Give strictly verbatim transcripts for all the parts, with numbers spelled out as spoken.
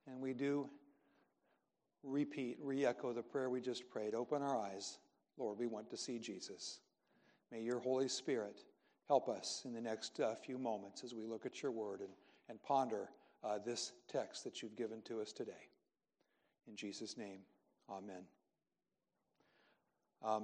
And we do repeat, re-echo the prayer we just prayed. Open our eyes. Lord, we want to see Jesus. May your Holy Spirit help us in the next uh, few moments as we look at your word and, and ponder uh, this text that you've given to us today. In Jesus' name, amen. Um,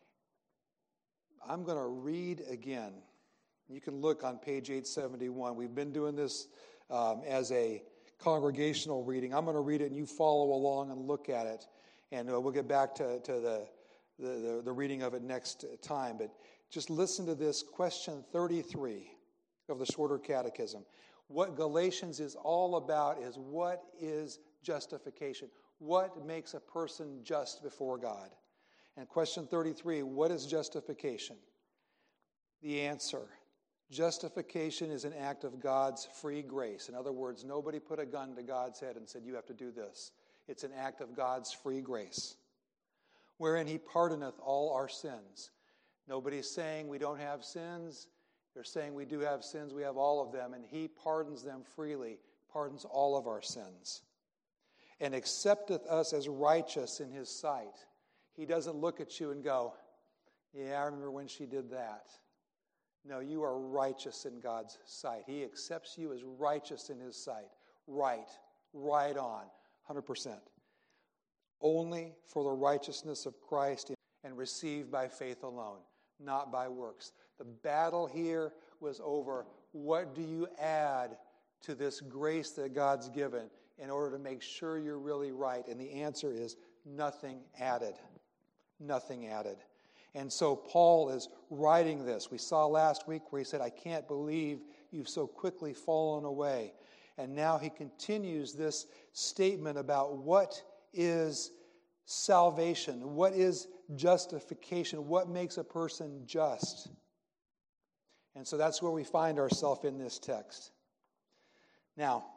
I'm going to read again. You can look on page eight seventy-one. We've been doing this um, as a congregational reading. I'm going to read it and you follow along and look at it. And uh, we'll get back to, to the, the, the, the reading of it next time. But just listen to this question thirty-three of the Shorter Catechism. What Galatians is all about is what is justification? What makes a person just before God? And question thirty-three, what is justification? The answer, justification is an act of God's free grace. In other words, nobody put a gun to God's head and said, you have to do this. It's an act of God's free grace, wherein he pardoneth all our sins. Nobody's saying we don't have sins. They're saying we do have sins. We have all of them, and he pardons them freely, pardons all of our sins, and accepteth us as righteous in his sight. He doesn't look at you and go, yeah, I remember when she did that. No, you are righteous in God's sight. He accepts you as righteous in his sight. Right, right on, one hundred percent. Only for the righteousness of Christ and received by faith alone, not by works. The battle here was over what do you add to this grace that God's given in order to make sure you're really right? And the answer is nothing added. Nothing added. And so Paul is writing this. We saw last week where he said, I can't believe you've so quickly fallen away. And now he continues this statement about what is salvation, what is justification, what makes a person just. And so that's where we find ourselves in this text. Now,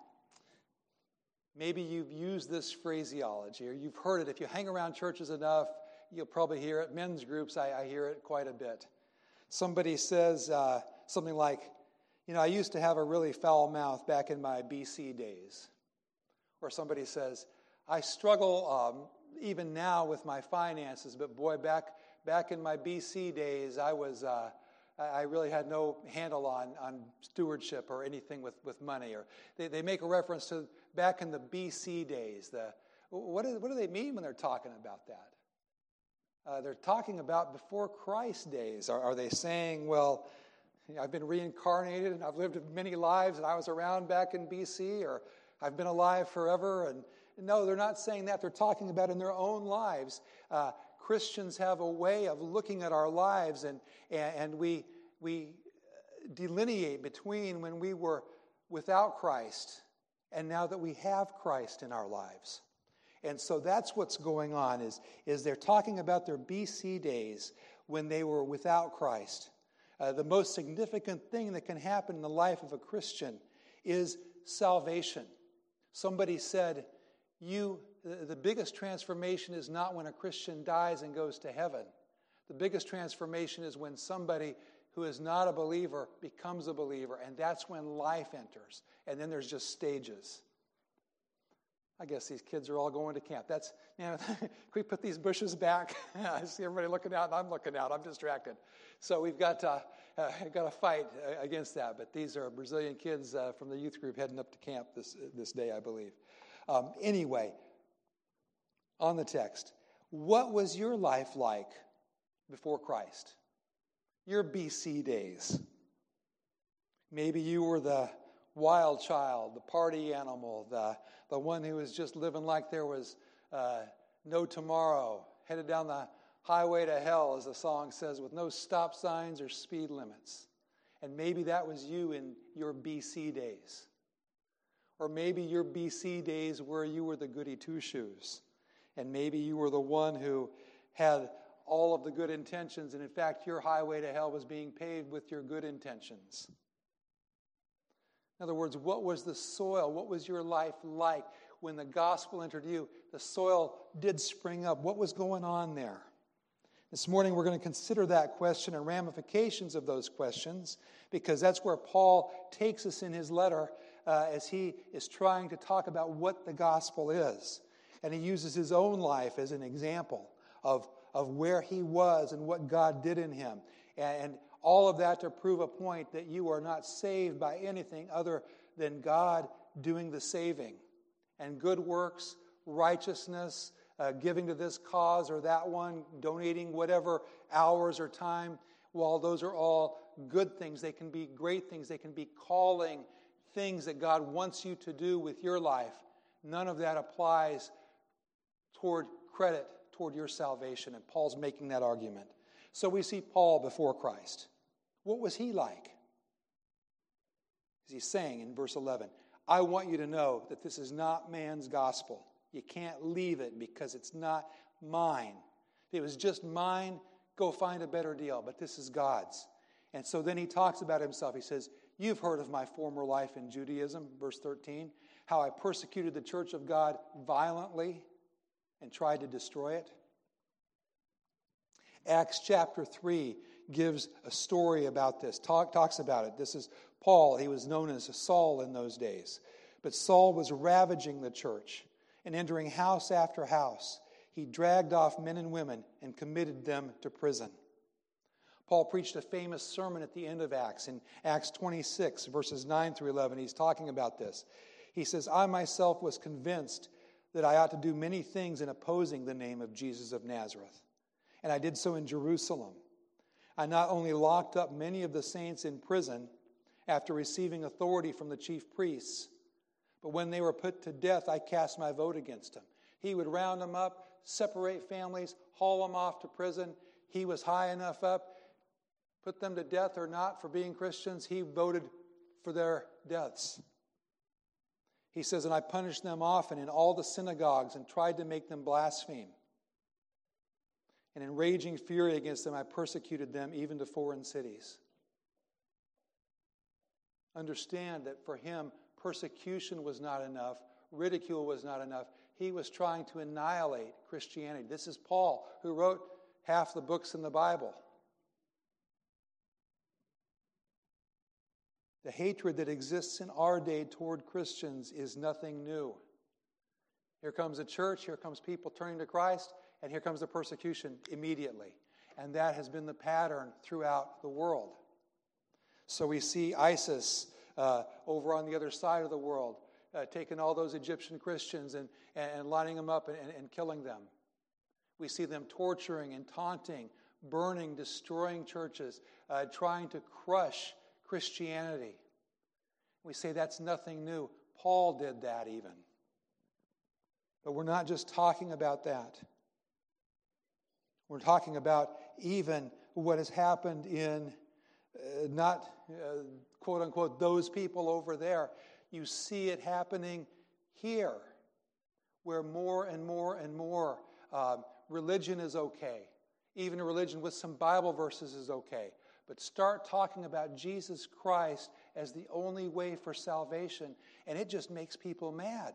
maybe you've used this phraseology or you've heard it. If you hang around churches enough, you'll probably hear it. Men's groups, I, I hear it quite a bit. Somebody says uh, something like, you know, I used to have a really foul mouth back in my B C days. Or somebody says, I struggle um, even now with my finances, but boy, back back in my B C days, I was uh, I really had no handle on, on stewardship or anything with, with money. Or they, they make a reference to back in the B C days. The what do, what do they mean when they're talking about that? Uh, they're talking about before Christ days. Are, are they saying, well, you know, I've been reincarnated and I've lived many lives and I was around back in B C, or I've been alive forever? And no, they're not saying that. They're talking about in their own lives. Uh, Christians have a way of looking at our lives, and, and, and we, we delineate between when we were without Christ and now that we have Christ in our lives. And so that's what's going on, is, is they're talking about their B C days when they were without Christ. Uh, the most significant thing that can happen in the life of a Christian is salvation. Somebody said, you, the, the biggest transformation is not when a Christian dies and goes to heaven. The biggest transformation is when somebody who is not a believer becomes a believer, and that's when life enters. And then there's just stages. I guess these kids are all going to camp. That's, you know, can we put these bushes back? I see everybody looking out, and I'm looking out. I'm distracted. So we've got to, uh, got to fight uh, against that. But these are Brazilian kids uh, from the youth group heading up to camp this, this day, I believe. Um, anyway, on the text, what was your life like before Christ? Your B C days. Maybe you were the wild child, the party animal, the, the one who was just living like there was uh, no tomorrow, headed down the highway to hell, as the song says, with no stop signs or speed limits. And maybe that was you in your B C days. Or maybe your B C days where you were the goody two-shoes. And maybe you were the one who had all of the good intentions, and in fact, your highway to hell was being paved with your good intentions. In other words, what was the soil? What was your life like when the gospel entered you? The soil did spring up. What was going on there? This morning we're going to consider that question and ramifications of those questions, because that's where Paul takes us in his letter uh, as he is trying to talk about what the gospel is. And he uses his own life as an example of, of where he was and what God did in him. And, and all of that to prove a point that you are not saved by anything other than God doing the saving. And good works, righteousness, uh, giving to this cause or that one, donating whatever hours or time, while those are all good things, they can be great things, they can be calling things that God wants you to do with your life. None of that applies toward credit, toward your salvation. And Paul's making that argument. So we see Paul before Christ. What was he like? He's saying in verse eleven, I want you to know that this is not man's gospel. You can't leave it because it's not mine. If it was just mine, go find a better deal. But this is God's. And so then he talks about himself. He says, you've heard of my former life in Judaism, verse thirteen, how I persecuted the church of God violently and tried to destroy it. Acts chapter three gives a story about this, talk, talks about it. This is Paul. He was known as Saul in those days. But Saul was ravaging the church and entering house after house. He dragged off men and women and committed them to prison. Paul preached a famous sermon at the end of Acts. In Acts twenty-six, verses nine through eleven, he's talking about this. He says, I myself was convinced that I ought to do many things in opposing the name of Jesus of Nazareth. And I did so in Jerusalem. I not only locked up many of the saints in prison after receiving authority from the chief priests, but when they were put to death, I cast my vote against them. He would round them up, separate families, haul them off to prison. He was high enough up, put them to death or not for being Christians. He voted for their deaths. He says, and I punished them often in all the synagogues and tried to make them blaspheme. And in raging fury against them, I persecuted them even to foreign cities. Understand that for him, persecution was not enough. Ridicule was not enough. He was trying to annihilate Christianity. This is Paul, who wrote half the books in the Bible. The hatred that exists in our day toward Christians is nothing new. Here comes a church, here comes people turning to Christ, and here comes the persecution immediately. And that has been the pattern throughout the world. So we see ISIS uh, over on the other side of the world, uh, taking all those Egyptian Christians and, and lining them up and, and killing them. We see them torturing and taunting, burning, destroying churches, uh, trying to crush Christianity. We say that's nothing new. Paul did that even. But we're not just talking about that. We're talking about even what has happened in uh, not, uh, quote unquote, those people over there. You see it happening here, where more and more and more uh, religion is okay. Even a religion with some Bible verses is okay. But start talking about Jesus Christ as the only way for salvation, and it just makes people mad.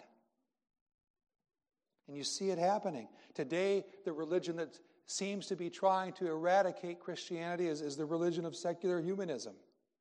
And you see it happening. Today, the religion that seems to be trying to eradicate Christianity is, is the religion of secular humanism.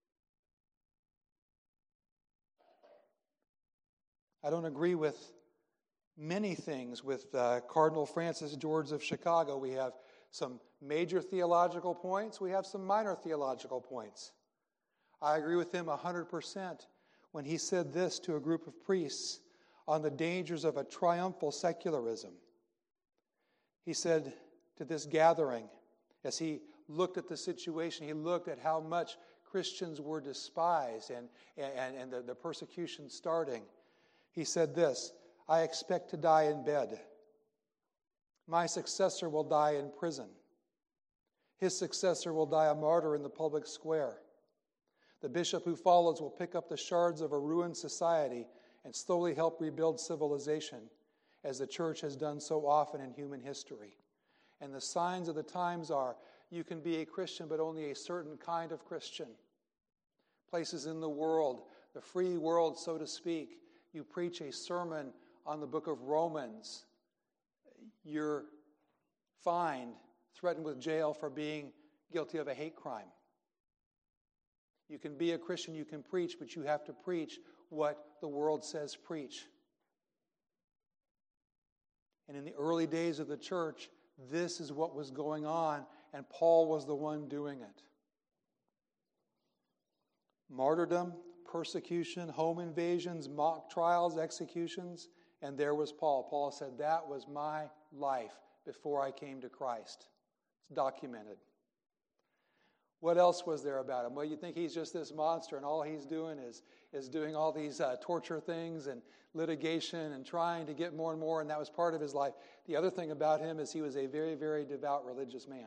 I don't agree with many things with uh, Cardinal Francis George of Chicago. We have some major theological points. We have some minor theological points. I agree with him one hundred percent when he said this to a group of priests on the dangers of a triumphal secularism. He said to this gathering, as he looked at the situation, he looked at how much Christians were despised and, and, and the, the persecution starting. He said this, I expect to die in bed. My successor will die in prison. His successor will die a martyr in the public square. The bishop who follows will pick up the shards of a ruined society and slowly help rebuild civilization, as the church has done so often in human history. And the signs of the times are, you can be a Christian, but only a certain kind of Christian. Places in the world, the free world, so to speak, you preach a sermon on the book of Romans, you're fined, threatened with jail for being guilty of a hate crime. You can be a Christian, you can preach, but you have to preach what the world says preach. And in the early days of the church, this is what was going on, and Paul was the one doing it. Martyrdom, persecution, home invasions, mock trials, executions, and there was Paul. Paul said, that was my life before I came to Christ. It's documented. What else was there about him? Well, you think he's just this monster, and all he's doing is, is doing all these uh, torture things and litigation and trying to get more and more, and that was part of his life. The other thing about him is he was a very, very devout religious man.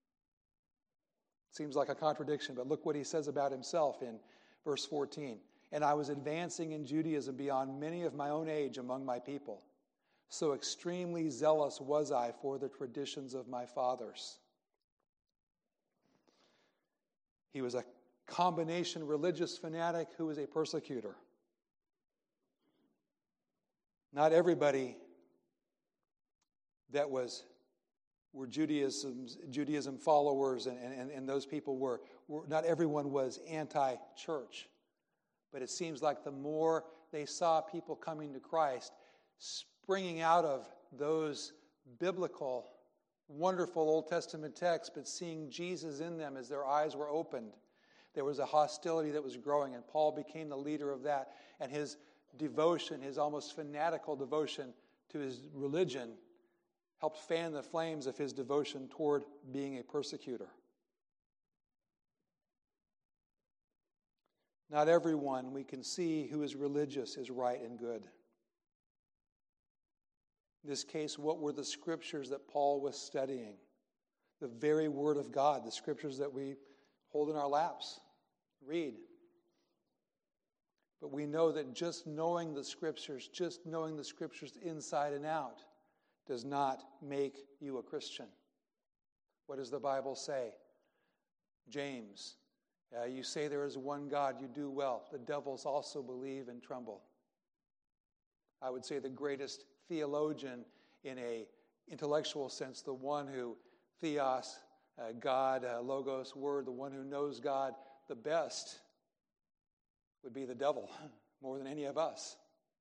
Seems like a contradiction, but look what he says about himself in verse fourteen. And I was advancing in Judaism beyond many of my own age among my people. So extremely zealous was I for the traditions of my fathers. He was a combination religious fanatic who was a persecutor. Not everybody that was were Judaism, Judaism followers and, and, and those people were, were, not everyone was anti-church. But it seems like the more they saw people coming to Christ, springing out of those biblical, wonderful Old Testament texts, but seeing Jesus in them as their eyes were opened, there was a hostility that was growing, and Paul became the leader of that. And his devotion, his almost fanatical devotion to his religion, helped fan the flames of his devotion toward being a persecutor. Not everyone we can see who is religious is right and good. In this case, what were the scriptures that Paul was studying? The very Word of God, the scriptures that we hold in our laps, read. But we know that just knowing the scriptures, just knowing the scriptures inside and out, does not make you a Christian. What does the Bible say? James, uh, you say there is one God, you do well. The devils also believe and tremble. I would say the greatest theologian in a intellectual sense, the one who, theos, uh, God, uh, logos, word, the one who knows God the best would be the devil, more than any of us.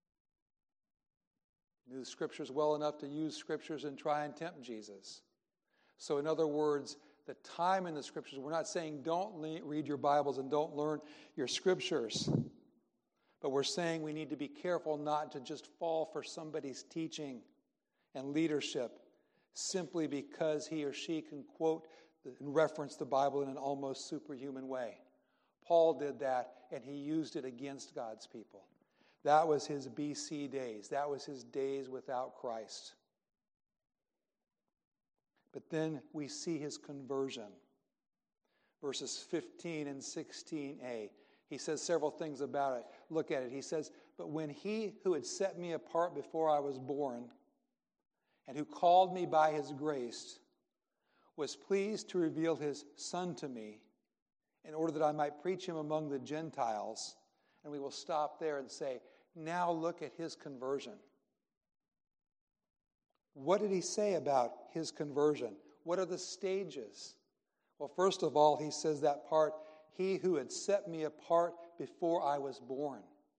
Knew the scriptures well enough to use scriptures and try and tempt Jesus. So in other words, the time in the scriptures, we're not saying don't le- read your Bibles and don't learn your scriptures. But we're saying we need to be careful not to just fall for somebody's teaching and leadership simply because he or she can quote and reference the Bible in an almost superhuman way. Paul did that, and he used it against God's people. That was his B C days. That was his days without Christ. But then we see his conversion. Verses fifteen and sixteen a. He says several things about it. Look at it. He says, but when he who had set me apart before I was born and who called me by his grace was pleased to reveal his Son to me in order that I might preach him among the Gentiles. And we will stop there and say, now look at his conversion. What did he say about his conversion? What are the stages? Well, first of all, he says that part, he who had set me apart before I was born.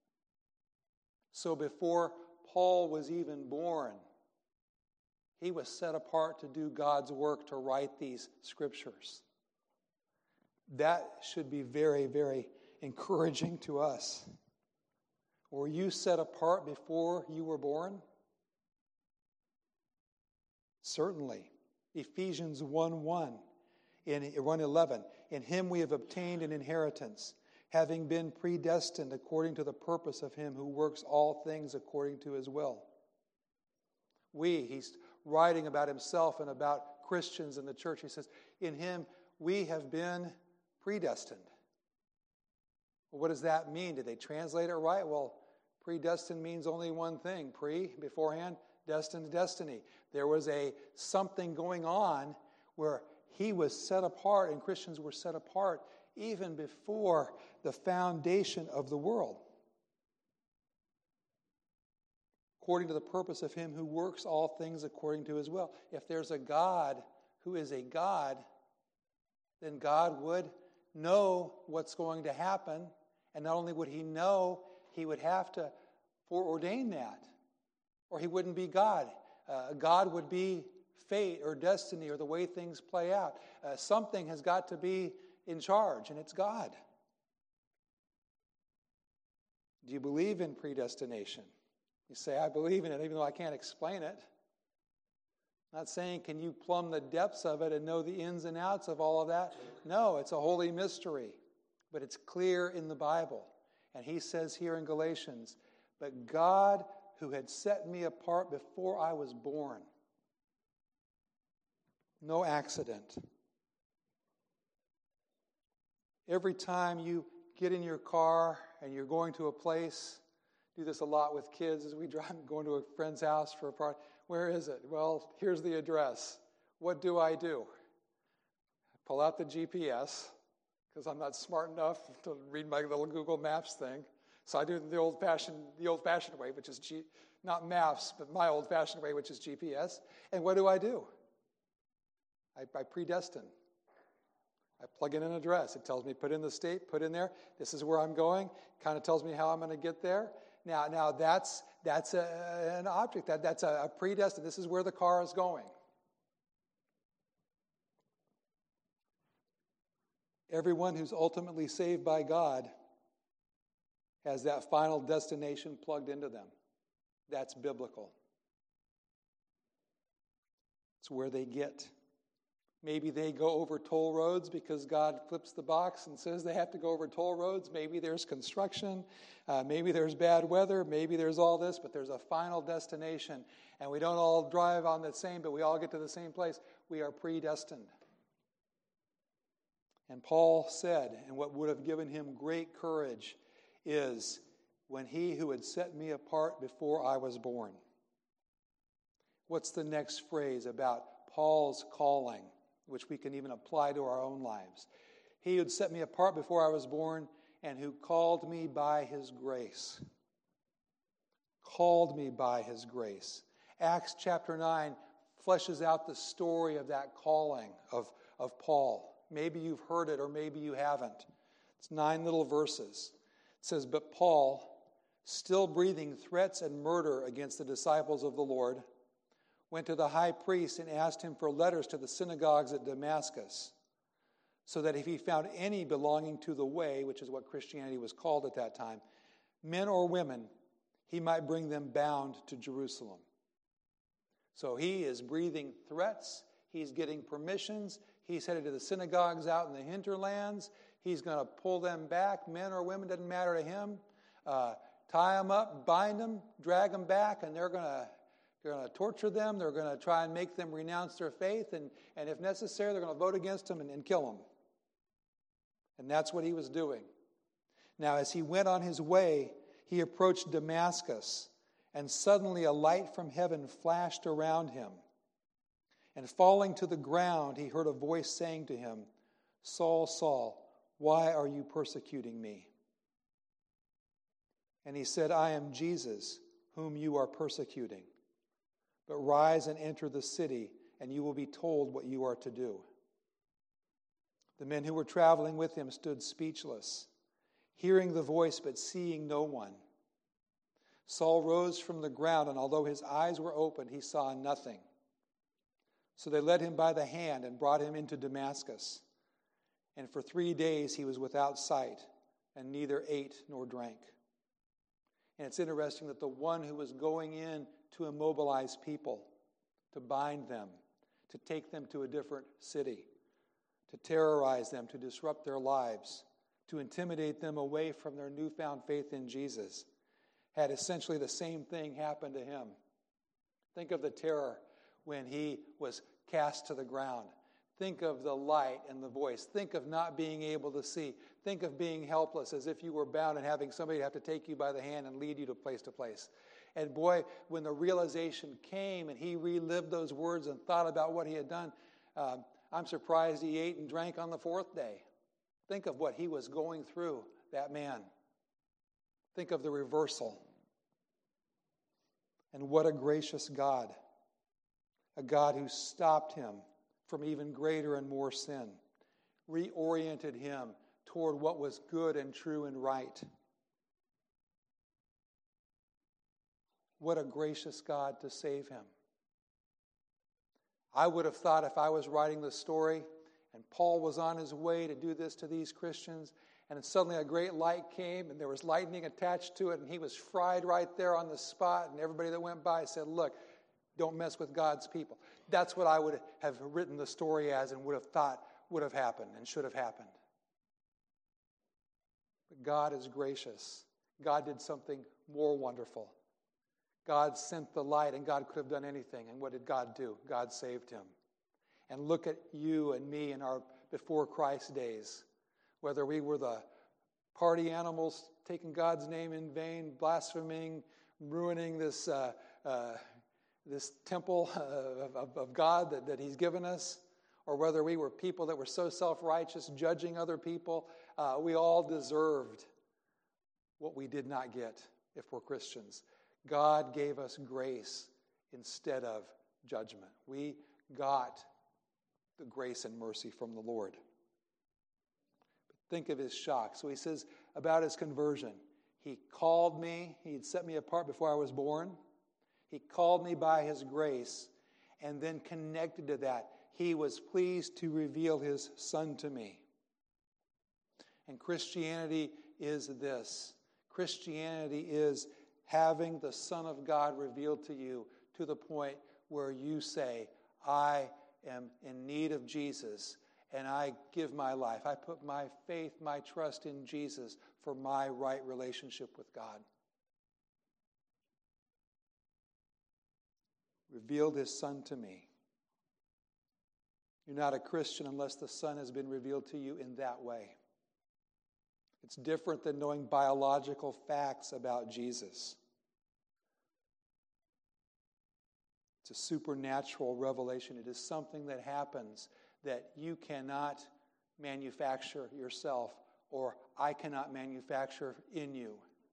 So before Paul was even born, he was set apart to do God's work, to write these scriptures. That should be very, very encouraging to us. Were you set apart before you were born? Certainly. Ephesians one one, in one eleven, in him we have obtained an inheritance, having been predestined according to the purpose of him who works all things according to his will. We, he's writing about himself and about Christians in the church. He says, in him we have been predestined. Well, what does that mean? Did they translate it right? Well, predestined means only one thing. Pre, beforehand, destined, destiny. There was a something going on where he was set apart and Christians were set apart even before the foundation of the world. According to the purpose of him who works all things according to his will. If there's a God who is a God, then God would know what's going to happen. And not only would he know, he would have to foreordain that, or he wouldn't be God. Uh, God would be fate or destiny or the way things play out. Uh, something has got to be in charge, and it's God. Do you believe in predestination? You say, I believe in it, even though I can't explain it. I'm not saying, can you plumb the depths of it and know the ins and outs of all of that? No, it's a holy mystery, but it's clear in the Bible. And he says here in Galatians, but God who had set me apart before I was born. No accident. Every time you get in your car and you're going to a place, do this a lot with kids as we drive, going to a friend's house for a party. Where is it? Well, here's the address. What do I do? I pull out the G P S because I'm not smart enough to read my little Google Maps thing. So I do the old-fashioned, the old-fashioned way, which is G, not maps, but my old-fashioned way, which is G P S. And what do I do? I, I predestine. I plug in an address. It tells me put in the state, put in there. This is where I'm going. Kind of tells me how I'm going to get there. Now, now that's that's a, an object. That that's a, a predestined. This is where the car is going. Everyone who's ultimately saved by God has that final destination plugged into them. That's biblical. It's where they get. Maybe they go over toll roads because God flips the box and says they have to go over toll roads. Maybe there's construction. Uh, maybe there's bad weather. Maybe there's all this, but there's a final destination. And we don't all drive on the same, but we all get to the same place. We are predestined. And Paul said, and what would have given him great courage is, when he who had set me apart before I was born. What's the next phrase about Paul's calling, which we can even apply to our own lives? He who had set me apart before I was born and who called me by his grace. Called me by his grace. Acts chapter nine fleshes out the story of that calling of, of Paul. Maybe you've heard it or maybe you haven't. It's nine little verses. It says, but Paul, still breathing threats and murder against the disciples of the Lord, went to the high priest and asked him for letters to the synagogues at Damascus, so that if he found any belonging to the way, which is what Christianity was called at that time, men or women, he might bring them bound to Jerusalem. So he is breathing threats. He's getting permissions. He's headed to the synagogues out in the hinterlands. He's going to pull them back, men or women, doesn't matter to him. Uh, tie them up, bind them, drag them back, and they're going to They're going to torture them. They're going to try and make them renounce their faith. And, and if necessary, they're going to vote against them and, and kill them. And that's what he was doing. Now, as he went on his way, he approached Damascus. And suddenly a light from heaven flashed around him. And falling to the ground, he heard a voice saying to him, Saul, Saul, why are you persecuting me? And he said, I am Jesus, whom you are persecuting. But rise and enter the city, and you will be told what you are to do. The men who were traveling with him stood speechless, hearing the voice but seeing no one. Saul rose from the ground, and although his eyes were opened, he saw nothing. So they led him by the hand and brought him into Damascus. And for three days he was without sight, and neither ate nor drank. And it's interesting that the one who was going in to immobilize people, to bind them, to take them to a different city, to terrorize them, to disrupt their lives, to intimidate them away from their newfound faith in Jesus, had essentially the same thing happen to him. Think of the terror when he was cast to the ground. Think of the light and the voice. Think of not being able to see. Think of being helpless, as if you were bound and having somebody have to take you by the hand and lead you to place to place. And boy, when the realization came and he relived those words and thought about what he had done, uh, I'm surprised he ate and drank on the fourth day. Think of what he was going through, that man. Think of the reversal. And what a gracious God. A God who stopped him from even greater and more sin, reoriented him toward what was good and true and right. What a gracious God to save him. I would have thought if I was writing the story and Paul was on his way to do this to these Christians, and suddenly a great light came and there was lightning attached to it and he was fried right there on the spot, and everybody that went by said, look, don't mess with God's people. That's what I would have written the story as and would have thought would have happened and should have happened. But God is gracious. God did something more wonderful. God sent the light, and God could have done anything. And what did God do? God saved him. And look at you and me in our before Christ days. Whether we were the party animals taking God's name in vain, blaspheming, ruining this uh, uh, this temple of, of, of God that, that he's given us, or whether we were people that were so self-righteous, judging other people, uh, we all deserved what we did not get if we're Christians. God gave us grace instead of judgment. We got the grace and mercy from the Lord. But think of his shock. So he says about his conversion, he called me, he had set me apart before I was born. He called me by his grace, and then connected to that, he was pleased to reveal his Son to me. And Christianity is this. Christianity is having the Son of God revealed to you to the point where you say, I am in need of Jesus, and I give my life. I put my faith, my trust in Jesus for my right relationship with God. Revealed his Son to me. You're not a Christian unless the Son has been revealed to you in that way. It's different than knowing biological facts about Jesus. It's a supernatural revelation. It is something that happens that you cannot manufacture yourself, or I cannot manufacture in you.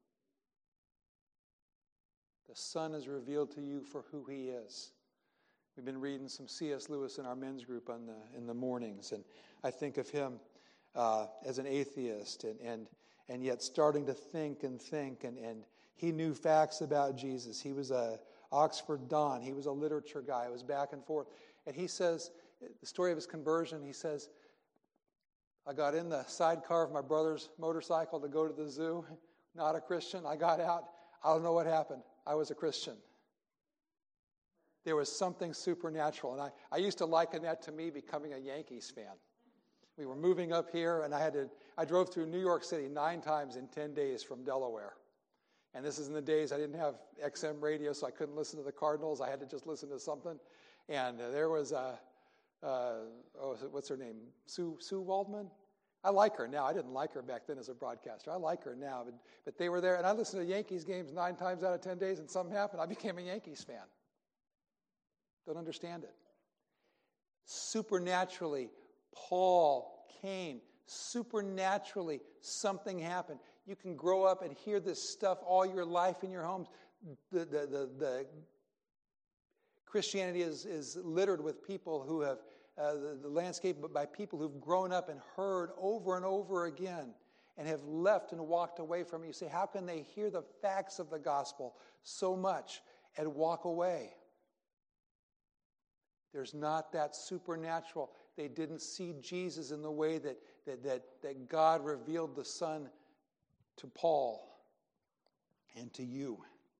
The Son is revealed to you for who he is. We've been reading some C S Lewis in our men's group on the, in the mornings, and I think of him uh, as an atheist, and, and and yet starting to think and think, and, and he knew facts about Jesus. He was a Oxford Don. He was a literature guy. It was back and forth. And he says, the story of his conversion, he says, I got in the sidecar of my brother's motorcycle to go to the zoo, not a Christian. I got out. I don't know what happened. I was a Christian. There was something supernatural. And I, I used to liken that to me becoming a Yankees fan. We were moving up here, and I had to. I drove through New York City nine times in ten days from Delaware. And this is in the days I didn't have X M radio, so I couldn't listen to the Cardinals. I had to just listen to something. And uh, there was, a, uh, oh, what's her name? Sue Sue Waldman? I like her now. I didn't like her back then as a broadcaster. I like her now. But, but they were there, and I listened to Yankees games nine times out of ten days, and something happened. I became a Yankees fan. Don't understand it. Supernaturally, Paul came. Supernaturally, something happened. You can grow up and hear this stuff all your life in your homes. The, the, the, the Christianity is, is littered with people who have, uh, the, the landscape by people who've grown up and heard over and over again and have left and walked away from it. You say, how can they hear the facts of the gospel so much and walk away? There's not that supernatural. They didn't see Jesus in the way that, that, that, that God revealed the Son to Paul and to you.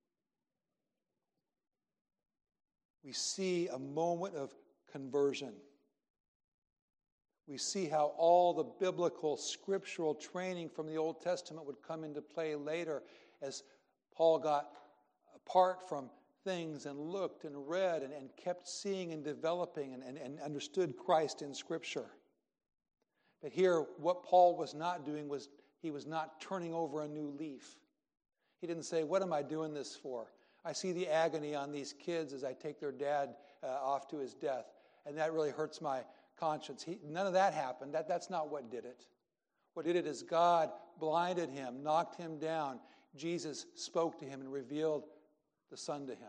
We see a moment of conversion. We see how all the biblical, scriptural training from the Old Testament would come into play later as Paul got apart from things and looked and read and, and kept seeing and developing and, and, and understood Christ in Scripture. But here, what Paul was not doing was he was not turning over a new leaf. He didn't say, what am I doing this for? I see the agony on these kids as I take their dad uh, off to his death, and that really hurts my conscience. He, none of that happened. That, that's not what did it. What did it is God blinded him, knocked him down. Jesus spoke to him and revealed the Son to him.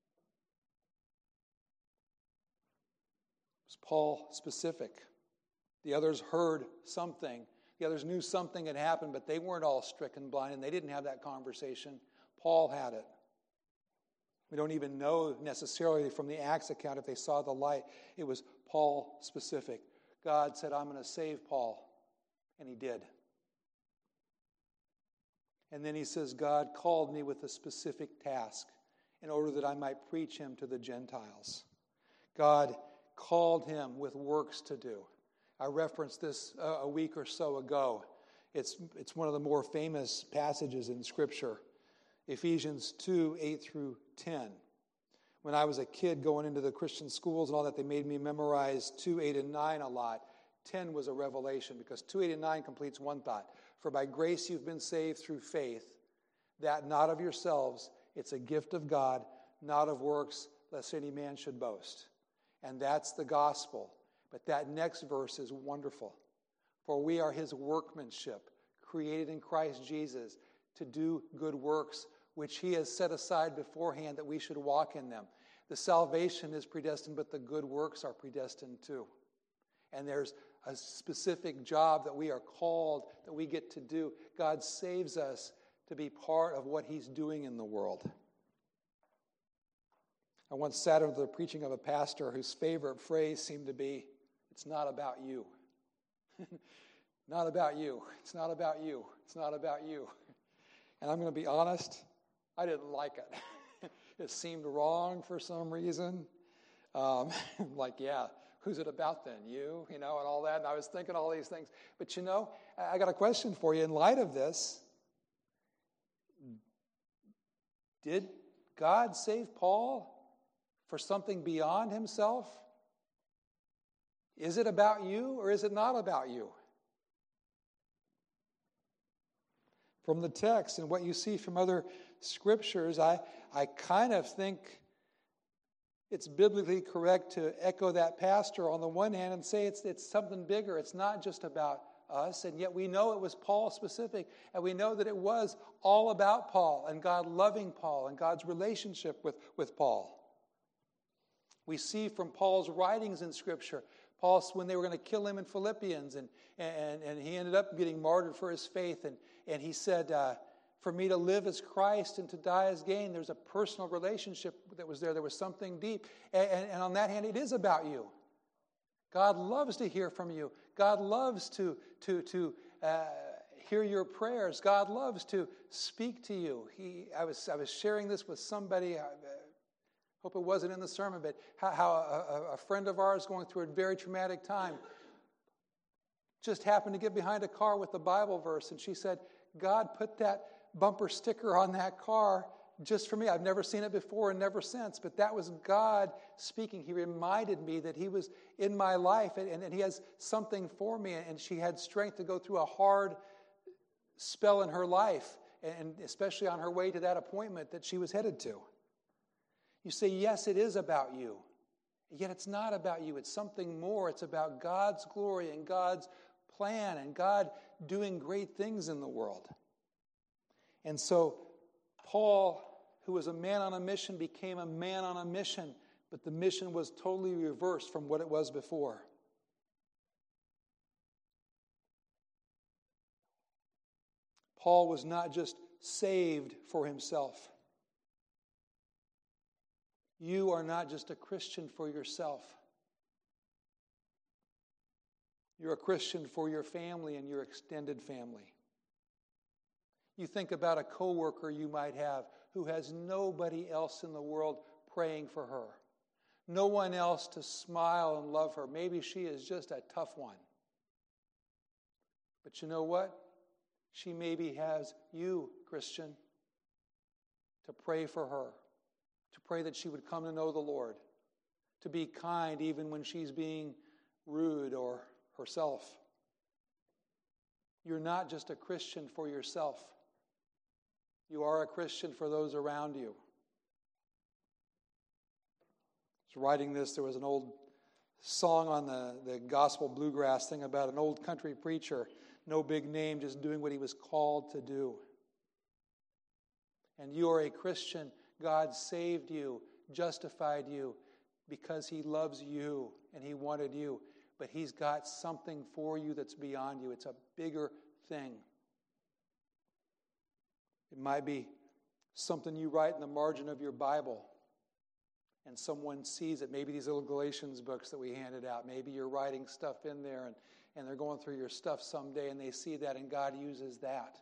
Was Paul specific? The others heard something. The others knew something had happened, but they weren't all stricken blind, and they didn't have that conversation. Paul had it. We don't even know necessarily from the Acts account if they saw the light. It was Paul specific. God said, I'm going to save Paul. And he did. And then he says, God called me with a specific task in order that I might preach him to the Gentiles. God called him with works to do. I referenced this uh, a week or so ago. It's, it's one of the more famous passages in Scripture. Ephesians two, eight through ten. When I was a kid going into the Christian schools and all that, they made me memorize two, eight, and nine a lot. ten was a revelation because two, eight, and nine completes one thought. For by grace you've been saved through faith, that not of yourselves, it's a gift of God, not of works, lest any man should boast. And that's the gospel. But that next verse is wonderful. For we are his workmanship, created in Christ Jesus to do good works, which he has set aside beforehand that we should walk in them. The salvation is predestined, but the good works are predestined too. And there's a specific job that we are called, that we get to do. God saves us to be part of what he's doing in the world. I once sat under the preaching of a pastor whose favorite phrase seemed to be, it's not about you. Not about you. It's not about you. It's not about you. And I'm going to be honest, I didn't like it. It seemed wrong for some reason. Um, like, yeah, who's it about then? You, you know, and all that. And I was thinking all these things. But you know, I got a question for you. In light of this, did God save Paul for something beyond himself? Is it about you or is it not about you? From the text and what you see from other scriptures, I, I kind of think it's biblically correct to echo that pastor on the one hand and say it's, it's something bigger. It's not just about us, and yet we know it was Paul specific, and we know that it was all about Paul and God loving Paul and God's relationship with, with Paul. We see from Paul's writings in Scripture, Paul, when they were going to kill him in Philippians, and, and, and he ended up getting martyred for his faith, and, and he said, uh, for me to live as Christ and to die as gain. There's a personal relationship that was there. There was something deep. And, and, and on that hand, it is about you. God loves to hear from you. God loves to, to, to uh, hear your prayers. God loves to speak to you. He, I was, I was sharing this with somebody, I hope it wasn't in the sermon, but how, how a, a friend of ours going through a very traumatic time just happened to get behind a car with the Bible verse, and she said, God put that bumper sticker on that car just for me. I've never seen it before and never since, but that was God speaking. He reminded me that he was in my life, and, and he has something for me, and she had strength to go through a hard spell in her life, and especially on her way to that appointment that she was headed to. You say, yes, it is about you. Yet it's not about you. It's something more. It's about God's glory and God's plan and God doing great things in the world. And so Paul, who was a man on a mission, became a man on a mission, but the mission was totally reversed from what it was before. Paul was not just saved for himself. You are not just a Christian for yourself. You're a Christian for your family and your extended family. You think about a coworker you might have who has nobody else in the world praying for her. No one else to smile and love her. Maybe she is just a tough one. But you know what? She maybe has you, Christian, to pray for her, to pray that she would come to know the Lord, to be kind even when she's being rude or herself. You're not just a Christian for yourself. You are a Christian for those around you. I was writing this, there was an old song on the, the gospel bluegrass thing about an old country preacher, no big name, just doing what he was called to do. And you are a Christian. God saved you, justified you, because he loves you and he wanted you. But he's got something for you that's beyond you. It's a bigger thing. It might be something you write in the margin of your Bible. and someone sees it, maybe these little Galatians books that we handed out, maybe you're writing stuff in there and, and they're going through your stuff someday and they see that and God uses that.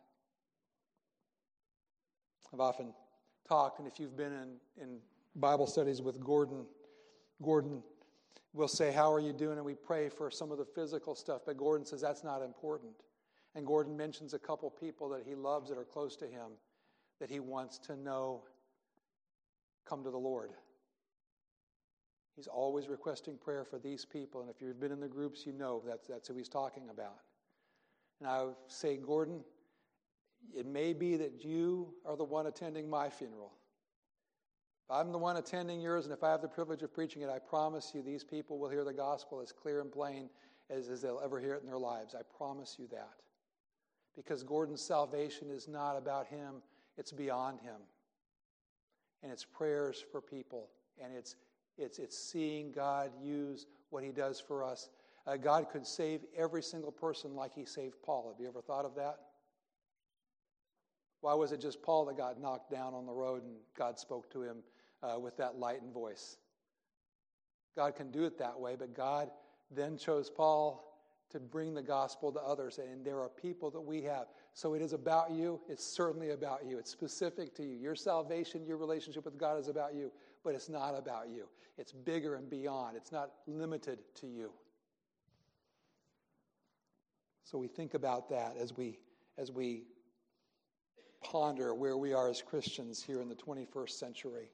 I've often talked, and if you've been in, in Bible studies with Gordon, Gordon will say, how are you doing? And we pray for some of the physical stuff, but Gordon says that's not important. And Gordon mentions a couple people that he loves that are close to him that he wants to know come to the Lord. He's always requesting prayer for these people, and if you've been in the groups, you know that's, that's who he's talking about. And I would say, Gordon, it may be that you are the one attending my funeral. If I'm the one attending yours, and if I have the privilege of preaching it, I promise you these people will hear the gospel as clear and plain as, as they'll ever hear it in their lives. I promise you that. Because Gordon's salvation is not about him, it's beyond him. And it's prayers for people, and it's it's it's seeing God use what he does for us. Uh, God could save every single person like he saved Paul. Have you ever thought of that? Why was it just Paul that got knocked down on the road and God spoke to him uh, with that light and voice? God can do it that way, but God then chose Paul to bring the gospel to others, and there are people that we have. So it is about you. It's certainly about you. It's specific to you. Your salvation, your relationship with God is about you, but it's not about you. It's bigger and beyond. It's not limited to you. So we think about that as we as we ponder where we are as Christians here in the twenty-first century.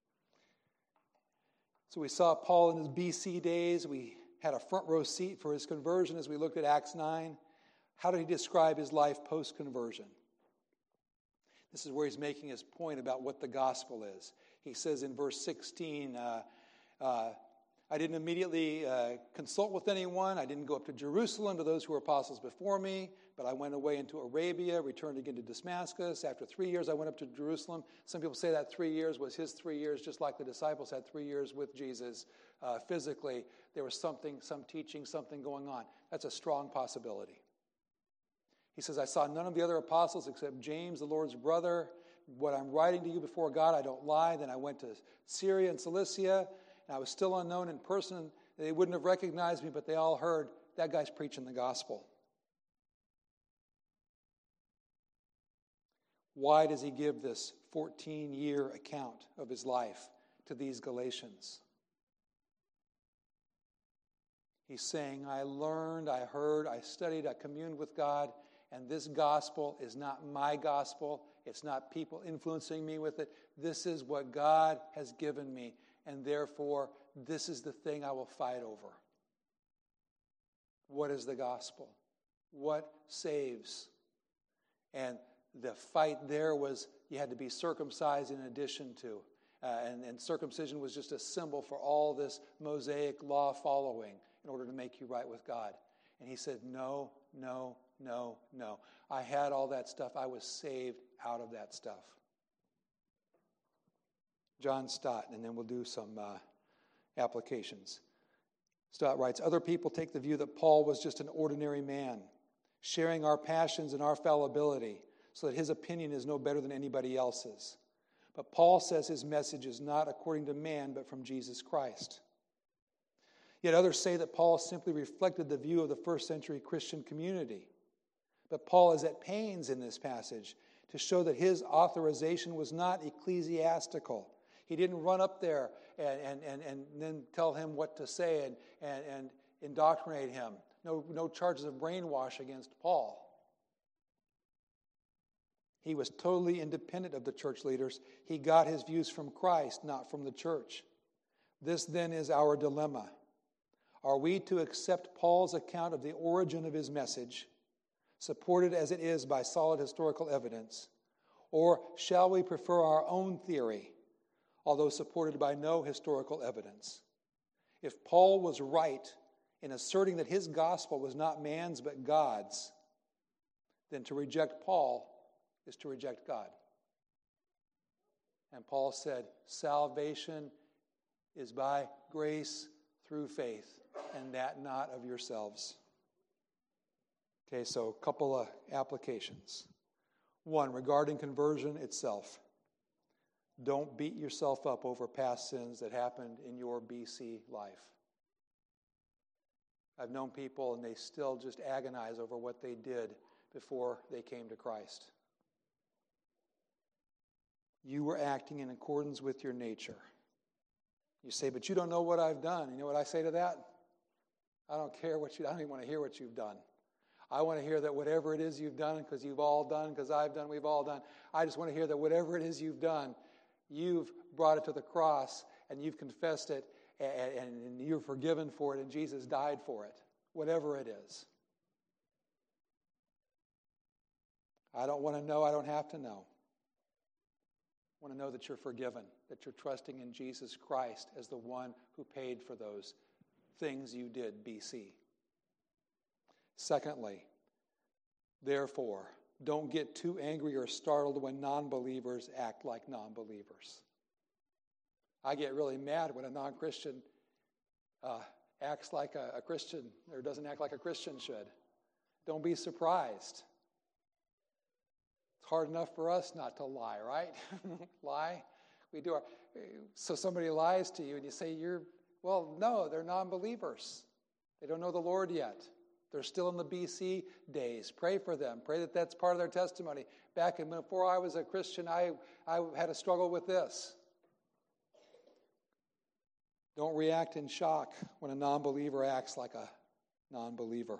So we saw Paul in his B C days. We had a front row seat for his conversion as we looked at Acts nine. How did he describe his life post-conversion? This is where he's making his point about what the gospel is. He says in verse sixteen, uh, uh, I didn't immediately uh, consult with anyone. I didn't go up to Jerusalem to those who were apostles before me, but I went away into Arabia, returned again to Damascus. After three years, I went up to Jerusalem. Some people say that three years was his three years, just like the disciples had three years with Jesus uh, physically. There was something, some teaching, something going on. That's a strong possibility. He says, I saw none of the other apostles except James, the Lord's brother. What I'm writing to you before God, I don't lie. Then I went to Syria and Cilicia, and I was still unknown in person. They wouldn't have recognized me, but they all heard, that guy's preaching the gospel. Why does he give this fourteen-year account of his life to these Galatians? He's saying, I learned, I heard, I studied, I communed with God, and this gospel is not my gospel. It's not people influencing me with it. This is what God has given me, and therefore, this is the thing I will fight over. What is the gospel? What saves? And the fight there was you had to be circumcised in addition to. Uh, and, and circumcision was just a symbol for all this Mosaic law following in order to make you right with God. And he said, no, no, no, no. I had all that stuff. I was saved out of that stuff. John Stott, and then we'll do some uh, applications. Stott writes, other people take the view that Paul was just an ordinary man, sharing our passions and our fallibility, so that his opinion is no better than anybody else's. But Paul says his message is not according to man, but from Jesus Christ. Yet others say that Paul simply reflected the view of the first century Christian community. But Paul is at pains in this passage to show that his authorization was not ecclesiastical. He didn't run up there and, and, and, and then tell him what to say and, and, and indoctrinate him. No, no charges of brainwash against Paul. He was totally independent of the church leaders. He got his views from Christ, not from the church. This then is our dilemma. Are we to accept Paul's account of the origin of his message, supported as it is by solid historical evidence, or shall we prefer our own theory, although supported by no historical evidence? If Paul was right in asserting that his gospel was not man's but God's, then to reject Paul is to reject God. And Paul said, salvation is by grace through faith, and that not of yourselves. Okay, so a couple of applications. One, regarding conversion itself. Don't beat yourself up over past sins that happened in your B C life. I've known people and they still just agonize over what they did before they came to Christ. You were acting in accordance with your nature. You say, but you don't know what I've done. You know what I say to that? I don't care what you, I don't even want to hear what you've done. I want to hear that whatever it is you've done, because you've all done, because I've done, we've all done. I just want to hear that whatever it is you've done, you've brought it to the cross and you've confessed it and, and you're forgiven for it and Jesus died for it. Whatever it is. I don't want to know. I don't have to know. I want to know that you're forgiven, that you're trusting in Jesus Christ as the one who paid for those things you did B C. Secondly, therefore, don't get too angry or startled when non-believers act like non-believers. I get really mad when a non-Christian uh, acts like a, a Christian or doesn't act like a Christian should. Don't be surprised. It's hard enough for us not to lie, right? Lie. We do our, so somebody lies to you and you say, you're, well, no, they're non-believers. They don't know the Lord yet. They're still in the B C days. Pray for them. Pray that that's part of their testimony. Back in, before I was a Christian, I, I had a struggle with this. Don't react in shock when a non-believer acts like a non-believer.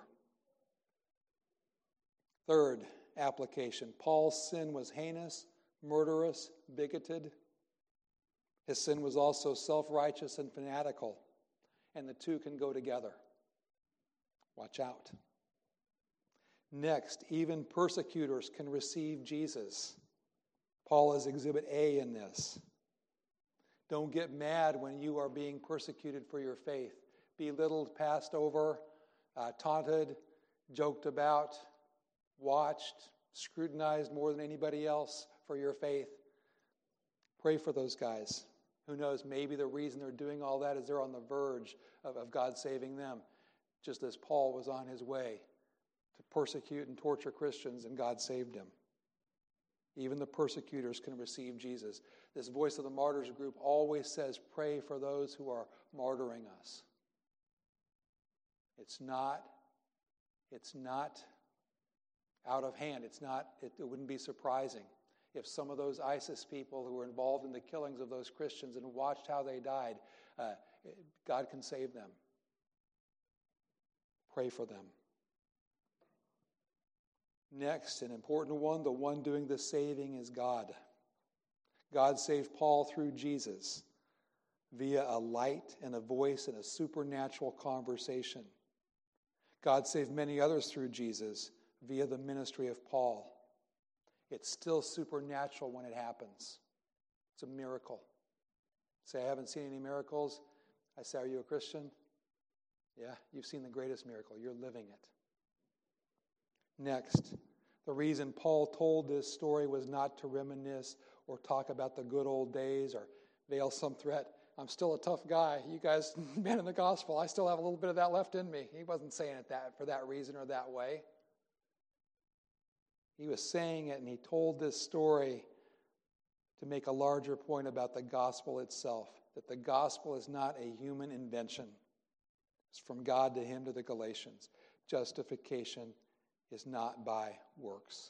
Third application. Paul's sin was heinous, murderous, bigoted. His sin was also self-righteous and fanatical. And the two can go together. Watch out. Next, even persecutors can receive Jesus. Paul is exhibit A in this. Don't get mad when you are being persecuted for your faith. Belittled, passed over, uh, taunted, joked about, watched, scrutinized more than anybody else for your faith. Pray for those guys. Who knows, maybe the reason they're doing all that is they're on the verge of, of God saving them. Just as Paul was on his way to persecute and torture Christians, and God saved him. Even the persecutors can receive Jesus. This Voice of the Martyrs group always says, pray for those who are martyring us. It's not, it's not out of hand. It's not, it, it wouldn't be surprising if some of those ISIS people who were involved in the killings of those Christians and watched how they died, uh, God can save them. Pray for them. Next, an important one, the one doing the saving is God. God saved Paul through Jesus via a light and a voice and a supernatural conversation. God saved many others through Jesus via the ministry of Paul. It's still supernatural when it happens. It's a miracle. Say, I haven't seen any miracles. I say, are you a Christian? Yeah, you've seen the greatest miracle. You're living it. Next, the reason Paul told this story was not to reminisce or talk about the good old days or veil some threat. I'm still a tough guy. You guys, men in the gospel, I still have a little bit of that left in me. He wasn't saying it that for that reason or that way. He was saying it, and he told this story to make a larger point about the gospel itself, that the gospel is not a human invention. It's from God to him to the Galatians. Justification is not by works.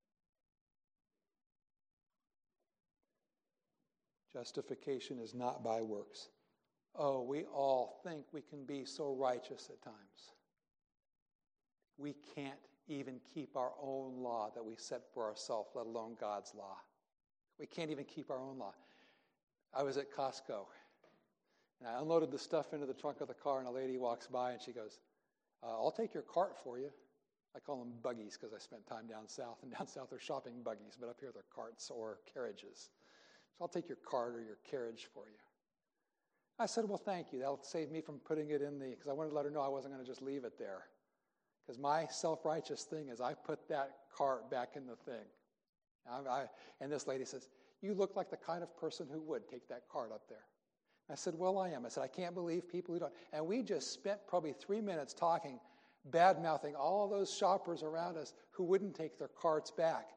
Justification is not by works. Oh, we all think we can be so righteous at times. We can't even keep our own law that we set for ourselves, let alone God's law. We can't even keep our own law. I was at Costco. And I unloaded the stuff into the trunk of the car, and a lady walks by, and she goes, uh, I'll take your cart for you. I call them buggies because I spent time down south, and down south they're shopping buggies, but up here they're carts or carriages. So I'll take your cart or your carriage for you. I said, well, thank you. That'll save me from putting it in the, because I wanted to let her know I wasn't going to just leave it there. Because my self-righteous thing is I put that cart back in the thing. I, I, and this lady says, you look like the kind of person who would take that cart up there. I said, well, I am. I said, I can't believe people who don't. And we just spent probably three minutes talking, bad-mouthing all of those shoppers around us who wouldn't take their carts back.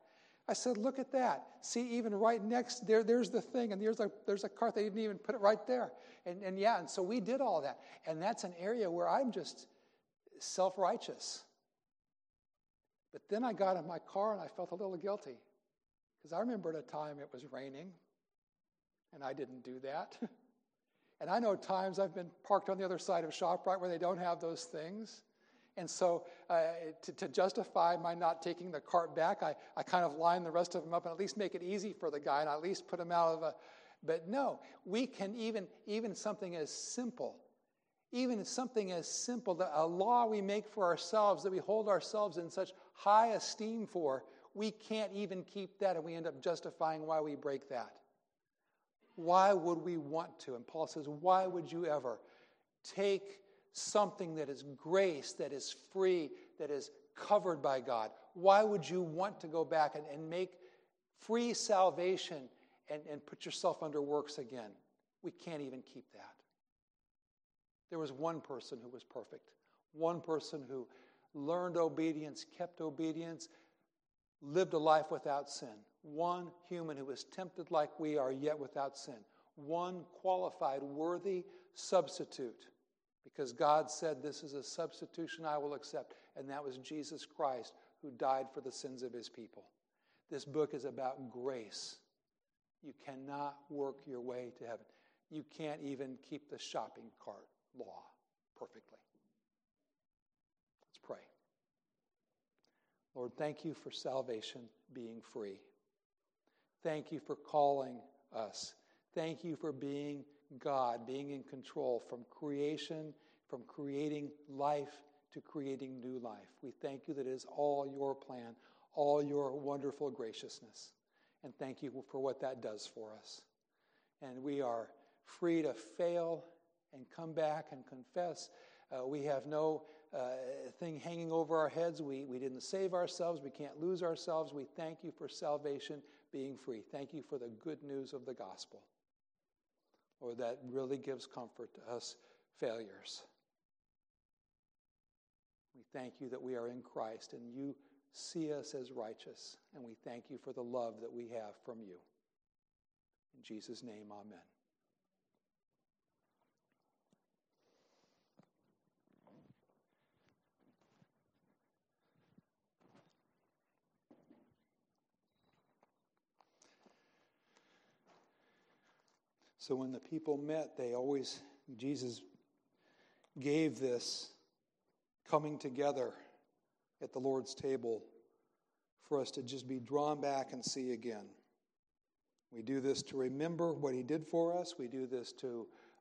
I said, look at that. See, even right next there, there's the thing, and there's a there's a cart. They didn't even put it right there. And and yeah, and so we did all that. And that's an area where I'm just self-righteous. But then I got in my car and I felt a little guilty. Because I remember at a time it was raining, and I didn't do that. And I know times I've been parked on the other side of ShopRite where they don't have those things. And so uh, to, to justify my not taking the cart back, I, I kind of line the rest of them up and at least make it easy for the guy and at least put him out of a... But no, we can even, even something as simple, even something as simple, that a law we make for ourselves that we hold ourselves in such high esteem for, we can't even keep that, and we end up justifying why we break that. Why would we want to? And Paul says, why would you ever take something that is grace, that is free, that is covered by God? Why would you want to go back and, and make free salvation and, and put yourself under works again? We can't even keep that. There was one person who was perfect, one person who learned obedience, kept obedience, lived a life without sin. One human who was tempted like we are, yet without sin. One qualified, worthy substitute. Because God said, this is a substitution I will accept. And that was Jesus Christ, who died for the sins of his people. This book is about grace. You cannot work your way to heaven. You can't even keep the shopping cart law perfectly. Let's pray. Lord, thank you for salvation being free. Thank you for calling us. Thank you for being God, being in control from creation, from creating life to creating new life. We thank you that it is all your plan, all your wonderful graciousness. And thank you for what that does for us. And we are free to fail and come back and confess. Uh, we have no uh, thing hanging over our heads. We, we didn't save ourselves. We can't lose ourselves. We thank you for salvation being free. Thank you for the good news of the gospel. Lord, that really gives comfort to us failures. We thank you that we are in Christ and you see us as righteous. And we thank you for the love that we have from you. In Jesus' name, amen. So when the people met, they always, Jesus gave this coming together at the Lord's table for us to just be drawn back and see again. We do this to remember what he did for us. We do this to